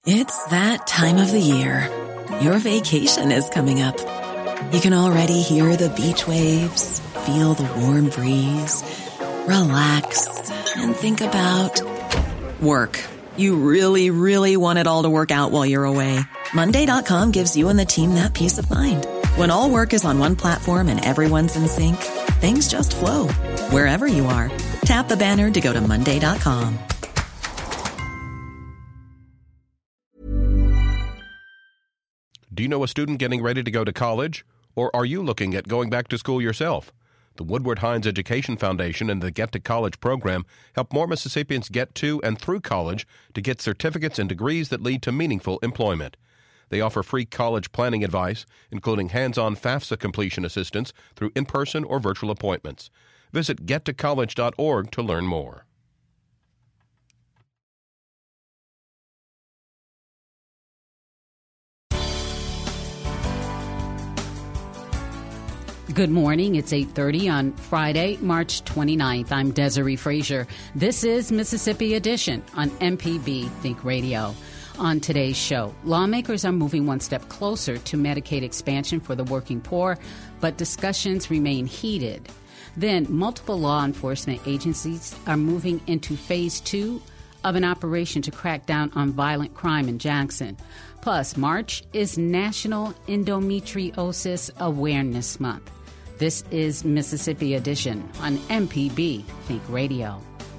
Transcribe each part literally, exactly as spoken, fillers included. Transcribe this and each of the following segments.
It's that time of the year. Your vacation is coming up. You can already hear the beach waves, feel the warm breeze, relax, and think about work. You really, really want it all to work out while you're away. Monday dot com gives you and the team that peace of mind. When all work is on one platform and everyone's in sync, things just flow. Wherever you are, tap the banner to go to Monday dot com. Do you know a student getting ready to go to college? Or are you looking at going back to school yourself? The Woodward Hines Education Foundation and the Get to College program help more Mississippians get to and through college to get certificates and degrees that lead to meaningful employment. They offer free college planning advice, including hands-on FAFSA completion assistance through in-person or virtual appointments. Visit get to college dot org to learn more. Good morning. It's eight thirty on Friday, March twenty-ninth. I'm Desiree Frazier. This is Mississippi Edition on M P B Think Radio. On today's show, lawmakers are moving one step closer to Medicaid expansion for the working poor, but discussions remain heated. Then, multiple law enforcement agencies are moving into phase two of an operation to crack down on violent crime in Jackson. Plus, March is National Endometriosis Awareness Month. This is Mississippi Edition on M P B Think Radio.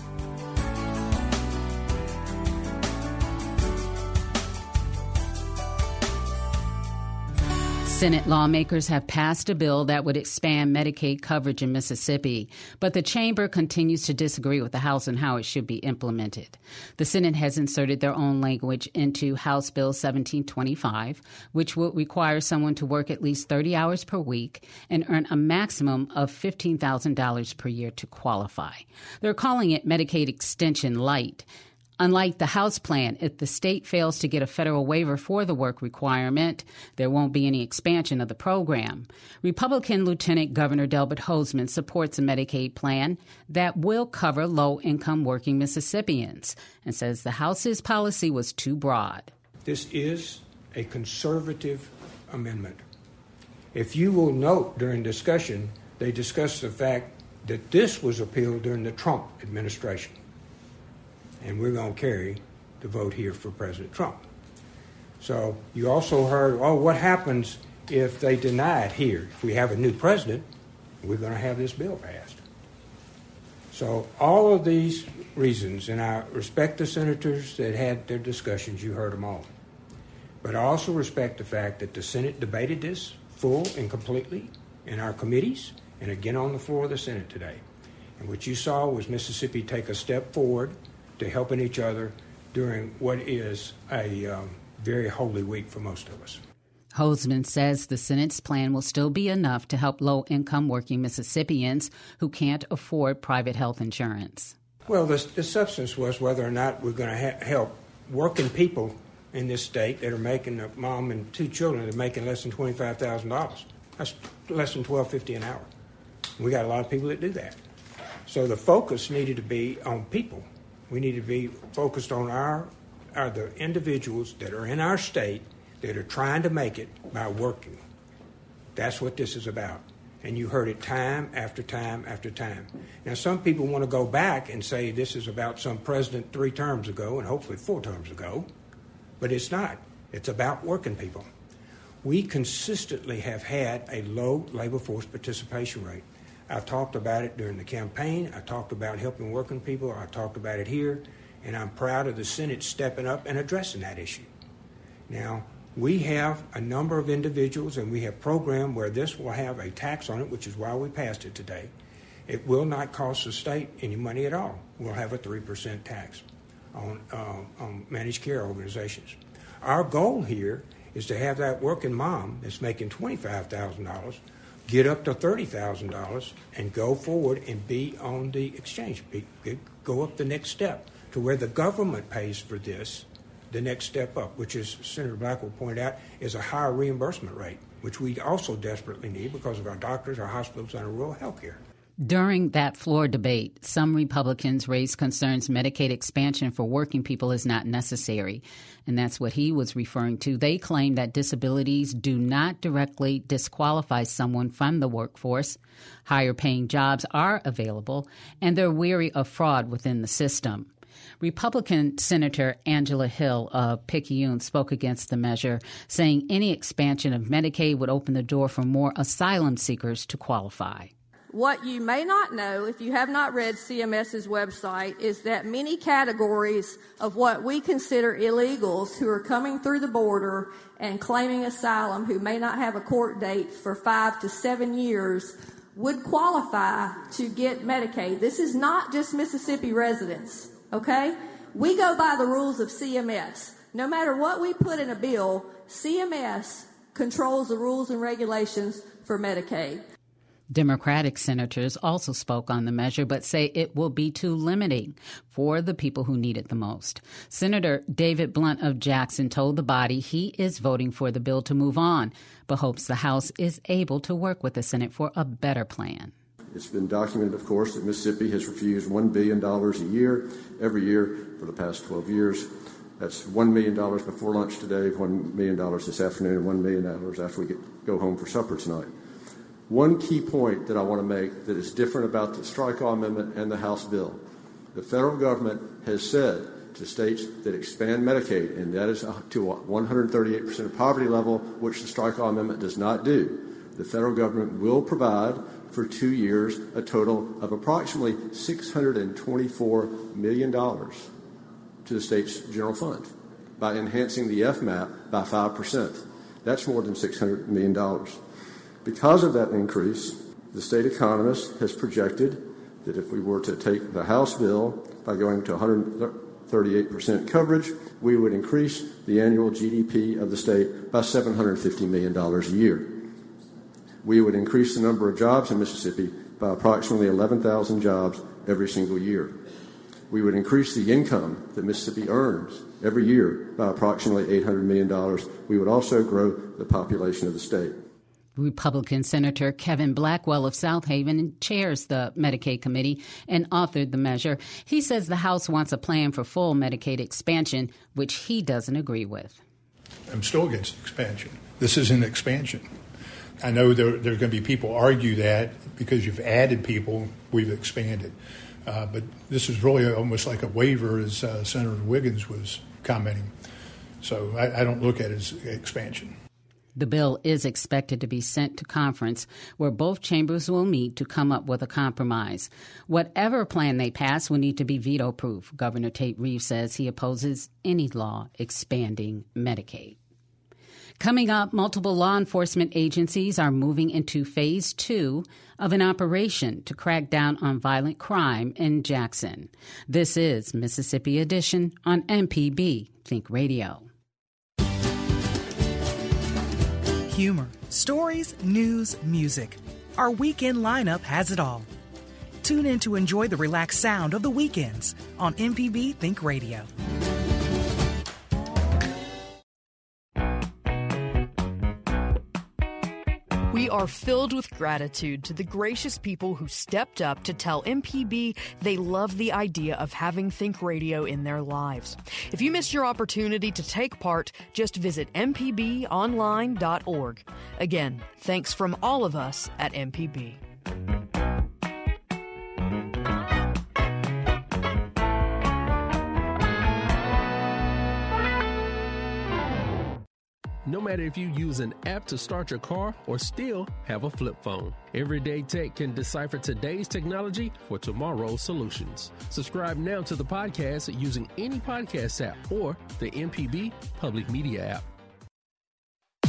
Senate lawmakers have passed a bill that would expand Medicaid coverage in Mississippi, but the chamber continues to disagree with the House on how it should be implemented. The Senate has inserted their own language into House Bill seventeen twenty-five, which would require someone to work at least thirty hours per week and earn a maximum of fifteen thousand dollars per year to qualify. They're calling it Medicaid Extension Light. Unlike the House plan, if the state fails to get a federal waiver for the work requirement, there won't be any expansion of the program. Republican Lieutenant Governor Delbert Hosemann supports a Medicaid plan that will cover low-income working Mississippians and says the House's policy was too broad. This is a conservative amendment. If you will note during discussion, they discussed the fact that this was appealed during the Trump administration. And we're going to carry the vote here for President Trump. So you also heard, oh, what happens if they deny it here? If we have a new president, we're going to have this bill passed. So all of these reasons, and I respect the senators that had their discussions, you heard them all. But I also respect the fact that the Senate debated this full and completely in our committees and again on the floor of the Senate today. And what you saw was Mississippi take a step forward to helping each other during what is a um, very holy week for most of us. Hosemann says the Senate's plan will still be enough to help low-income working Mississippians who can't afford private health insurance. Well, the, the substance was whether or not we're going to ha- help working people in this state that are making a mom and two children that are making less than twenty-five thousand dollars. That's less than twelve fifty an hour. We got a lot of people that do that. So the focus needed to be on people. We need to be focused on our, our the individuals that are in our state that are trying to make it by working. That's what this is about. And you heard it time after time after time. Now, some people want to go back and say this is about some president three terms ago and hopefully four terms ago, but it's not. It's about working people. We consistently have had a low labor force participation rate. I talked about it during the campaign. I talked about helping working people. I talked about it here. And I'm proud of the Senate stepping up and addressing that issue. Now, we have a number of individuals, and we have programmed where this will have a tax on it, which is why we passed it today. It will not cost the state any money at all. We'll have a three percent tax on, uh, on managed care organizations. Our goal here is to have that working mom that's making twenty-five thousand dollars get up to thirty thousand dollars and go forward and be on the exchange, be, go up the next step to where the government pays for this, the next step up, which is, Senator Blackwell pointed out, is a higher reimbursement rate, which we also desperately need because of our doctors, our hospitals, and our rural health care. During that floor debate, some Republicans raised concerns Medicaid expansion for working people is not necessary, and that's what he was referring to. They claim that disabilities do not directly disqualify someone from the workforce. Higher-paying jobs are available, and they're weary of fraud within the system. Republican Senator Angela Hill of Picayune spoke against the measure, saying any expansion of Medicaid would open the door for more asylum seekers to qualify. What you may not know, if you have not read CMS's website, is that many categories of what we consider illegals who are coming through the border and claiming asylum, who may not have a court date for five to seven years, would qualify to get Medicaid. This is not just Mississippi residents, okay? We go by the rules of C M S. No matter what we put in a bill, C M S controls the rules and regulations for Medicaid. Democratic senators also spoke on the measure, but say it will be too limiting for the people who need it the most. Senator David Blunt of Jackson told the body he is voting for the bill to move on, but hopes the House is able to work with the Senate for a better plan. It's been documented, of course, that Mississippi has refused one billion dollars a year, every year for the past twelve years. That's one million dollars before lunch today, one million dollars this afternoon, and one million dollars after we get, go home for supper tonight. One key point that I want to make that is different about the strike-all amendment and the House bill. The federal government has said to states that expand Medicaid, and that is to one hundred thirty-eight percent of poverty level, which the strike-all amendment does not do. The federal government will provide for two years a total of approximately six hundred twenty-four million dollars to the state's general fund by enhancing the F MAP by five percent. That's more than six hundred million dollars. Because of that increase, the state economist has projected that if we were to take the House bill by going to one hundred thirty-eight percent coverage, we would increase the annual G D P of the state by seven hundred fifty million dollars a year. We would increase the number of jobs in Mississippi by approximately eleven thousand jobs every single year. We would increase the income that Mississippi earns every year by approximately eight hundred million dollars. We would also grow the population of the state. Republican Senator Kevin Blackwell of South Haven chairs the Medicaid committee and authored the measure. He says the House wants a plan for full Medicaid expansion, which he doesn't agree with. I'm still against expansion. This is an expansion. I know there, there are going to be people argue that because you've added people, we've expanded. Uh, but this is really almost like a waiver, as uh, Senator Wiggins was commenting. So I, I don't look at it as expansion. The bill is expected to be sent to conference where both chambers will meet to come up with a compromise. Whatever plan they pass will need to be veto-proof. Governor Tate Reeves says he opposes any law expanding Medicaid. Coming up, multiple law enforcement agencies are moving into phase two of an operation to crack down on violent crime in Jackson. This is Mississippi Edition on M P B Think Radio. Humor, stories, news, music. Our weekend lineup has it all. Tune in to enjoy the relaxed sound of the weekends on M P B Think Radio. We are filled with gratitude to the gracious people who stepped up to tell M P B they love the idea of having Think Radio in their lives. If you missed your opportunity to take part, just visit m p b online dot org. Again, thanks from all of us at M P B. No matter if you use an app to start your car or still have a flip phone, Everyday Tech can decipher today's technology for tomorrow's solutions. Subscribe now to the podcast using any podcast app or the M P B Public Media app.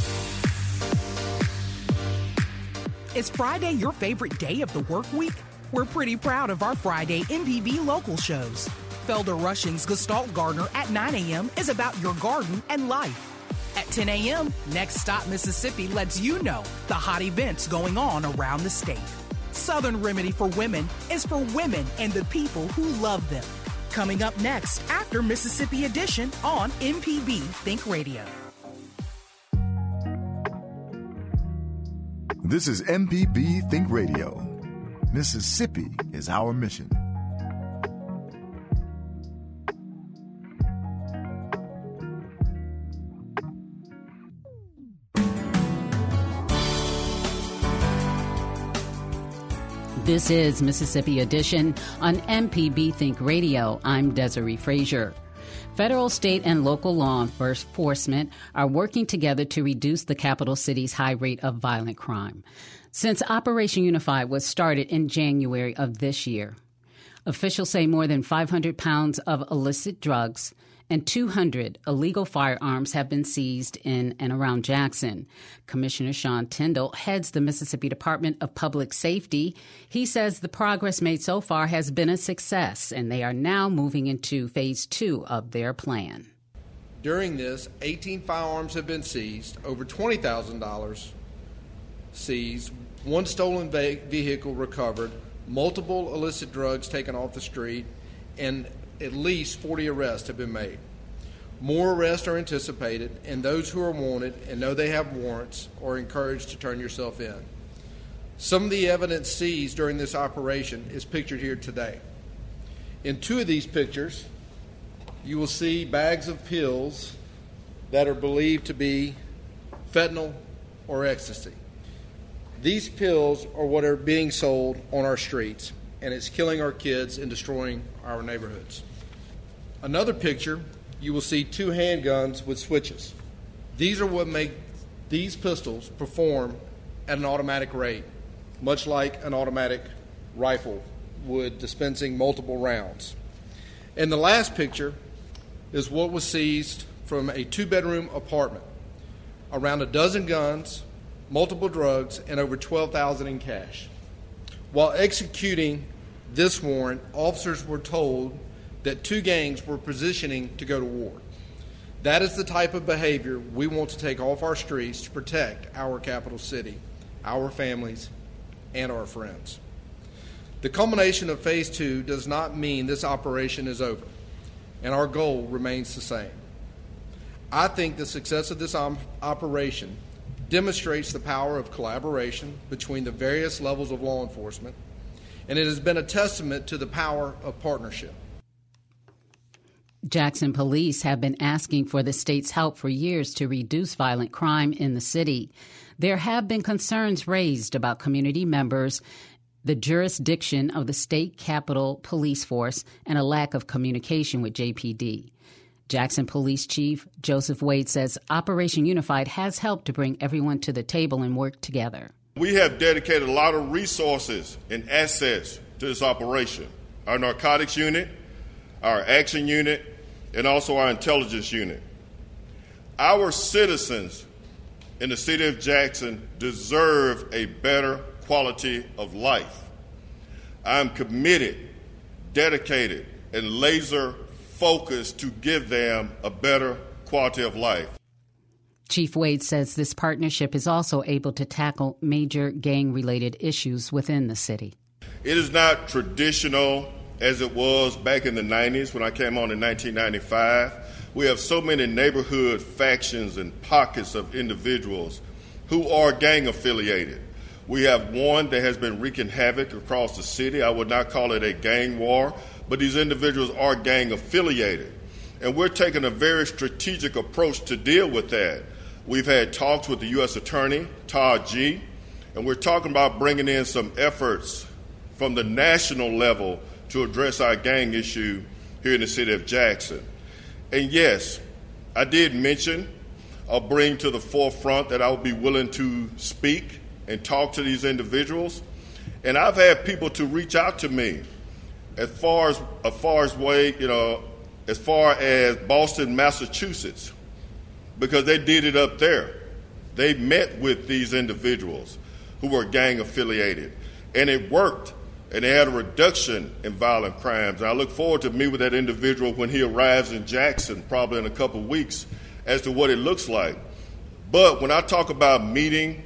Is Friday your favorite day of the work week? We're pretty proud of our Friday M P B local shows. Felder Rushing's Gestalt Gardener at nine a.m. is about your garden and life. At ten a.m., Next Stop Mississippi lets you know the hot events going on around the state. Southern Remedy for Women is for women and the people who love them. Coming up next after Mississippi Edition on M P B Think Radio. This is M P B Think Radio. Mississippi is our mission. This is Mississippi Edition on M P B Think Radio. I'm Desiree Frazier. Federal, state, and local law enforcement are working together to reduce the capital city's high rate of violent crime. Since Operation Unify was started in January of this year, officials say more than five hundred pounds of illicit drugs and two hundred illegal firearms have been seized in and around Jackson. Commissioner Sean Tindell heads the Mississippi Department of Public Safety. He says the progress made so far has been a success, and they are now moving into phase two of their plan. During this, eighteen firearms have been seized, over twenty thousand dollars seized, one stolen vehicle recovered, multiple illicit drugs taken off the street, and at least forty arrests have been made. More arrests are anticipated, and those who are wanted and know they have warrants are encouraged to turn yourself in. Some of the evidence seized during this operation is pictured here today. In two of these pictures, you will see bags of pills that are believed to be fentanyl or ecstasy. These pills are what are being sold on our streets, and it's killing our kids and destroying our neighborhoods. Another picture, you will see two handguns with switches. These are what make these pistols perform at an automatic rate, much like an automatic rifle would, dispensing multiple rounds. And the last picture is what was seized from a two-bedroom apartment. Around a dozen guns, multiple drugs, and over twelve thousand dollars in cash. While executing this warrant, officers were told that two gangs were positioning to go to war. That is the type of behavior we want to take off our streets to protect our capital city, our families, and our friends. The culmination of phase two does not mean this operation is over, and our goal remains the same. I think the success of this op- operation demonstrates the power of collaboration between the various levels of law enforcement, and it has been a testament to the power of partnership. Jackson police have been asking for the state's help for years to reduce violent crime in the city. There have been concerns raised about community members, the jurisdiction of the state capitol police force, and a lack of communication with J P D. Jackson Police Chief Joseph Wade says Operation Unified has helped to bring everyone to the table and work together. We have dedicated a lot of resources and assets to this operation. Our narcotics unit, our action unit, and also our intelligence unit. Our citizens in the city of Jackson deserve a better quality of life. I am committed, dedicated, and laser focused to give them a better quality of life. Chief Wade says this partnership is also able to tackle major gang-related issues within the city. It is not traditional as it was back in the nineties when I came on in nineteen ninety-five. We have so many neighborhood factions and pockets of individuals who are gang affiliated. We have one that has been wreaking havoc across the city. I would not call it a gang war, but these individuals are gang affiliated. And we're taking a very strategic approach to deal with that. We've had talks with the U S Attorney, Todd G., and we're talking about bringing in some efforts from the national level to address our gang issue here in the city of Jackson. And yes, I did mention or bring to the forefront that I would be willing to speak and talk to these individuals. And I've had people to reach out to me as far as, as far as way, you know, as far as Boston, Massachusetts, because they did it up there. They met with these individuals who were gang affiliated, and it worked. And they had a reduction in violent crimes. And I look forward to meet with that individual when he arrives in Jackson, probably in a couple of weeks, as to what it looks like. But when I talk about meeting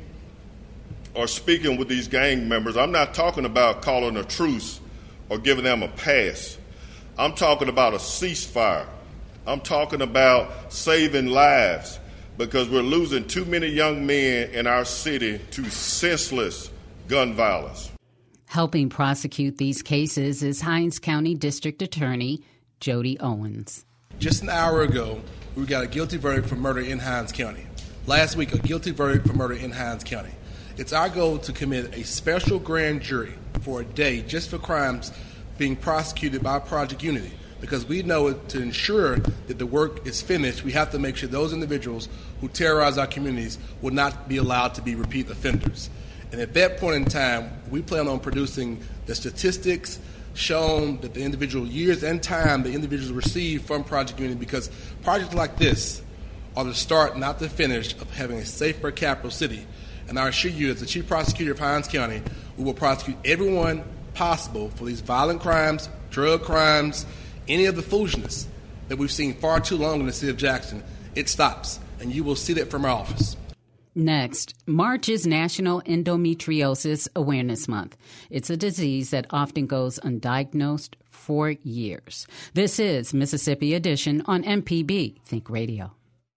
or speaking with these gang members, I'm not talking about calling a truce or giving them a pass. I'm talking about a ceasefire. I'm talking about saving lives, because we're losing too many young men in our city to senseless gun violence. Helping prosecute these cases is Hinds County District Attorney Jody Owens. Just an hour ago, we got a guilty verdict for murder in Hinds County. Last week, a guilty verdict for murder in Hinds County. It's our goal to commit a special grand jury for a day just for crimes being prosecuted by Project Unity, because we know to ensure that the work is finished, we have to make sure those individuals who terrorize our communities will not be allowed to be repeat offenders. And at that point in time, we plan on producing the statistics shown that the individual years and time the individuals receive from Project Unity, because projects like this are the start, not the finish, of having a safer capital city. And I assure you, as the Chief Prosecutor of Hinds County, we will prosecute everyone possible for these violent crimes, drug crimes, any of the foolishness that we've seen far too long in the city of Jackson. It stops, and you will see that from our office. Next, March is National Endometriosis Awareness Month. It's a disease that often goes undiagnosed for years. This is Mississippi Edition on M P B Think Radio.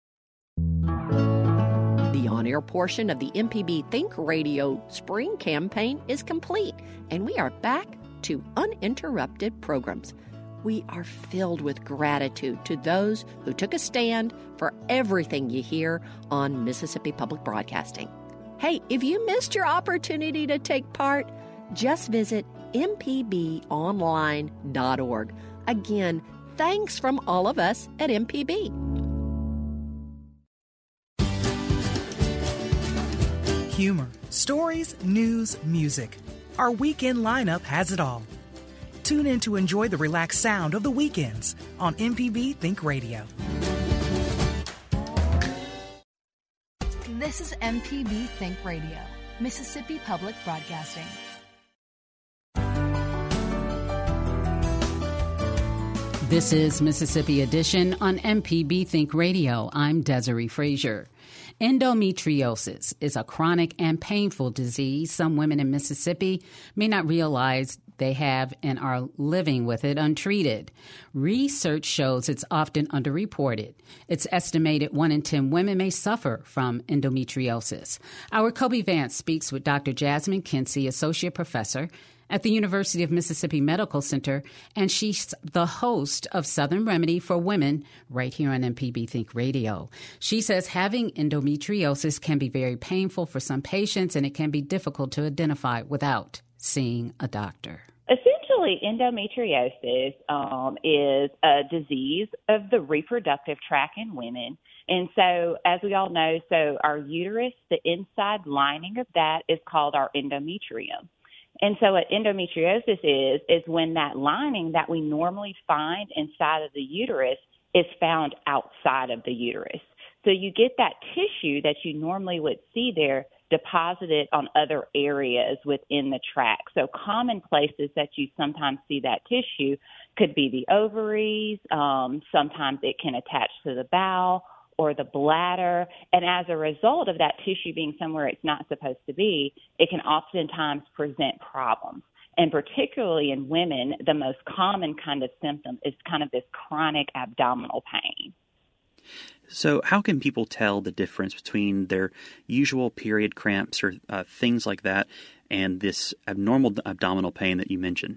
The on-air portion of the M P B Think Radio Spring Campaign is complete, and we are back to uninterrupted programs. We are filled with gratitude to those who took a stand for everything you hear on Mississippi Public Broadcasting. Hey, if you missed your opportunity to take part, just visit m p b online dot org. Again, thanks from all of us at M P B. Humor, stories, news, music. Our weekend lineup has it all. Tune in to enjoy the relaxed sound of the weekends on M P B Think Radio. This is M P B Think Radio, Mississippi Public Broadcasting. This is Mississippi Edition on M P B Think Radio. I'm Desiree Frazier. Endometriosis is a chronic and painful disease some women in Mississippi may not realize they have and are living with it untreated. Research shows it's often underreported. It's estimated one in ten women may suffer from endometriosis. Our Kobe Vance speaks with Doctor Jasmine Kinsey, Associate Professor at the University of Mississippi Medical Center, and she's the host of Southern Remedy for Women right here on M P B Think Radio. She says having endometriosis can be very painful for some patients, and it can be difficult to identify without seeing a doctor. Essentially, endometriosis um, is a disease of the reproductive tract in women. And so, as we all know, so our uterus, the inside lining of that is called our endometrium. And so what endometriosis is, is when that lining that we normally find inside of the uterus is found outside of the uterus. So you get that tissue that you normally would see there deposited on other areas within the tract. So common places that you sometimes see that tissue could be the ovaries. Um, sometimes it can attach to the bowel or the bladder. And as a result of that tissue being somewhere it's not supposed to be, it can oftentimes present problems. And particularly in women, the most common kind of symptom is kind of this chronic abdominal pain. So how can people tell the difference between their usual period cramps or uh, things like that and this abnormal abdominal pain that you mentioned?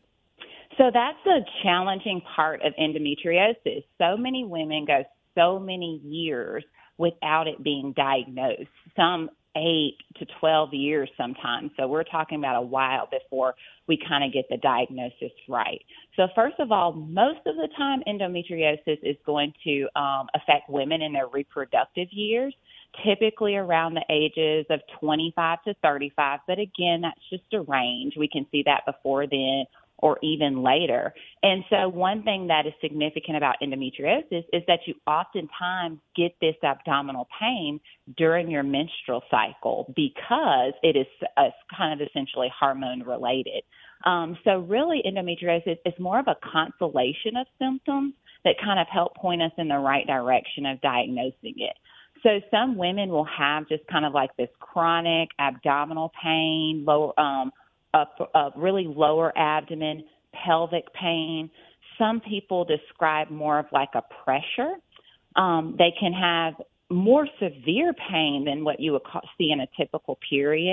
So that's the challenging part of endometriosis. So many women go so many years without it being diagnosed, some eight to twelve years sometimes. So we're talking about a while before we kind of get the diagnosis right. So first of all, most of the time endometriosis is going to um, affect women in their reproductive years, typically around the ages of twenty-five to thirty-five. But again, that's just a range. We can see that before then or even later. And so one thing that is significant about endometriosis is that you oftentimes get this abdominal pain during your menstrual cycle because it is uh, kind of essentially hormone related. Um, so really endometriosis is more of a constellation of symptoms that kind of help point us in the right direction of diagnosing it. So some women will have just kind of like this chronic abdominal pain, lower, um, A, a really lower abdomen, pelvic pain. Some people describe more of like a pressure. Um, they can have more severe pain than what you would call, see in a typical period.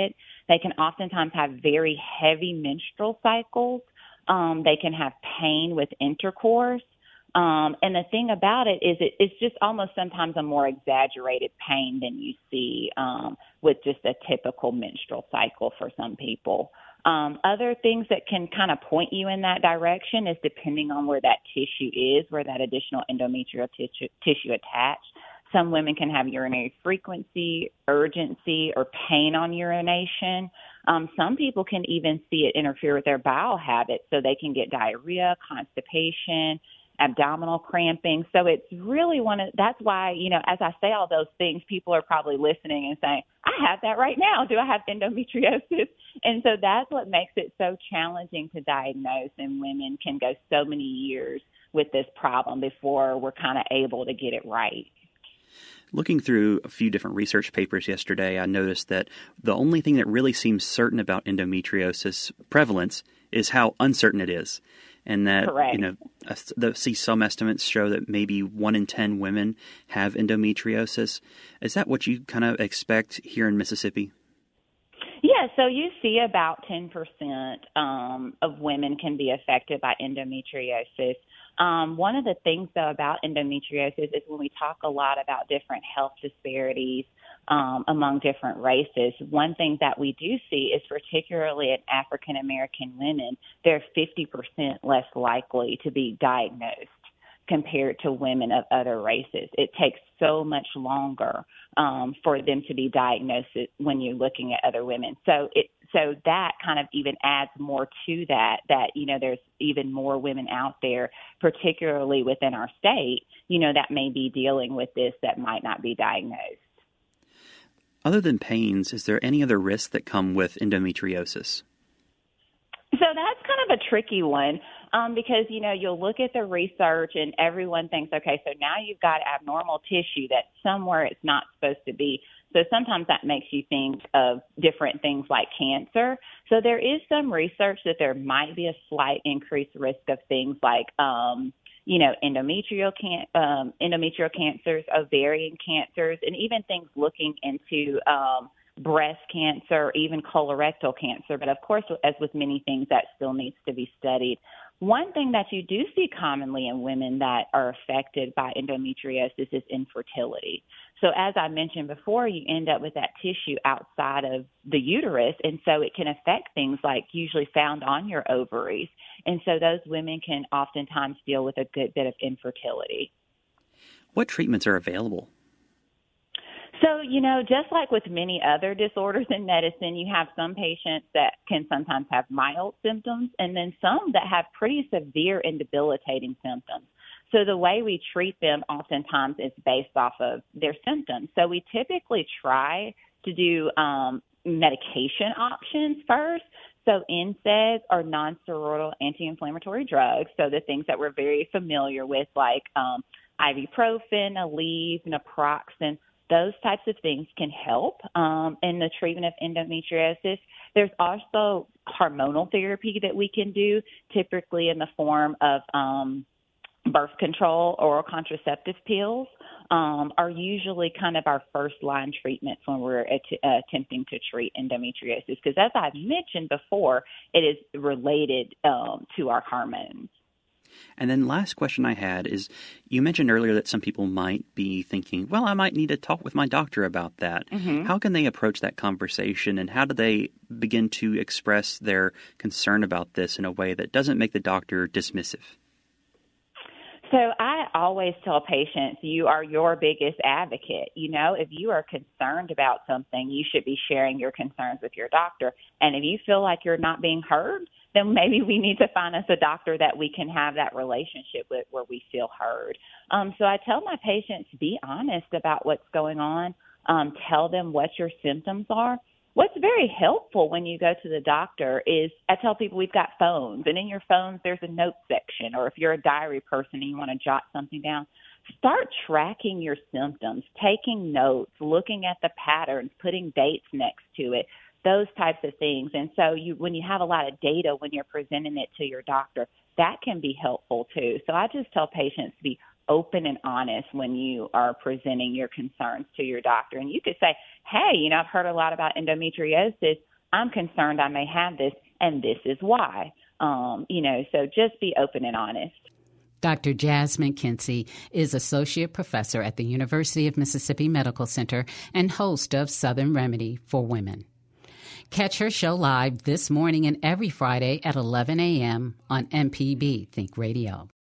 They can oftentimes have very heavy menstrual cycles. Um, they can have pain with intercourse. Um, and the thing about it is it, it's just almost sometimes a more exaggerated pain than you see um, with just a typical menstrual cycle for some people. Um, other things that can kind of point you in that direction is depending on where that tissue is, where that additional endometrial tissue, tissue attached. Some women can have urinary frequency, urgency, or pain on urination. Um, some people can even see it interfere with their bowel habits, so they can get diarrhea, constipation, abdominal cramping. So it's really one of, that's why, you know, as I say all those things, people are probably listening and saying, I have that right now. Do I have endometriosis? And so that's what makes it so challenging to diagnose, and women can go so many years with this problem before we're kind of able to get it right. Looking through a few different research papers yesterday, I noticed that the only thing that really seems certain about endometriosis prevalence is how uncertain it is. And that, Correct. you know, the, see some estimates show that maybe one in ten women have endometriosis. Is that what you kind of expect here in Mississippi? Yeah, so you see about ten percent um, of women can be affected by endometriosis. Um, one of the things, though, about endometriosis is when we talk a lot about different health disparities um, among different races, one thing that we do see is particularly in African-American women, they're fifty percent less likely to be diagnosed compared to women of other races. It takes so much longer um, for them to be diagnosed when you're looking at other women. So it so that kind of even adds more to that, that, you know, there's even more women out there, particularly within our state, you know, that may be dealing with this that might not be diagnosed. Other than pains, is there any other risks that come with endometriosis? So that's kind of a tricky one um, because, you know, you'll look at the research and everyone thinks, okay, so now you've got abnormal tissue that's somewhere it's not supposed to be. So sometimes that makes you think of different things like cancer. So there is some research that there might be a slight increased risk of things like, um, you know, endometrial can- um, endometrial cancers, ovarian cancers, and even things looking into um, breast cancer, even colorectal cancer. But of course, as with many things, that still needs to be studied. One thing that you do see commonly in women that are affected by endometriosis is infertility. So as I mentioned before, you end up with that tissue outside of the uterus, and so it can affect things like usually found on your ovaries. And so those women can oftentimes deal with a good bit of infertility. What treatments are available? So, you know, just like with many other disorders in medicine, you have some patients that can sometimes have mild symptoms and then some that have pretty severe and debilitating symptoms. So the way we treat them oftentimes is based off of their symptoms. So we typically try to do um, medication options first. So N SAIDs are non-steroidal anti-inflammatory drugs. So the things that we're very familiar with, like um, ibuprofen, Aleve, naproxen, those types of things can help um, in the treatment of endometriosis. There's also hormonal therapy that we can do, typically in the form of um, birth control. Oral contraceptive pills um, are usually kind of our first line treatments when we're at- uh, attempting to treat endometriosis, because as I've mentioned before, it is related um, to our hormones. And then last question I had is, you mentioned earlier that some people might be thinking, well, I might need to talk with my doctor about that. Mm-hmm. How can they approach that conversation, and how do they begin to express their concern about this in a way that doesn't make the doctor dismissive? So I always tell patients, you are your biggest advocate. You know, if you are concerned about something, you should be sharing your concerns with your doctor. And if you feel like you're not being heard, then maybe we need to find us a doctor that we can have that relationship with where we feel heard. Um, so I tell my patients, be honest about what's going on. Um, tell them what your symptoms are. What's very helpful when you go to the doctor is I tell people we've got phones, and in your phones there's a note section, or if you're a diary person and you want to jot something down, start tracking your symptoms, taking notes, looking at the patterns, putting dates next to it, those types of things. And so you, when you have a lot of data when you're presenting it to your doctor, that can be helpful too. So I just tell patients to be open and honest when you are presenting your concerns to your doctor. And you could say, hey, you know, I've heard a lot about endometriosis. I'm concerned I may have this, and this is why. Um, you know, so just be open and honest. Doctor Jasmine Kinsey is Associate Professor at the University of Mississippi Medical Center and host of Southern Remedy for Women. Catch her show live this morning and every Friday at eleven a.m. on M P B Think Radio.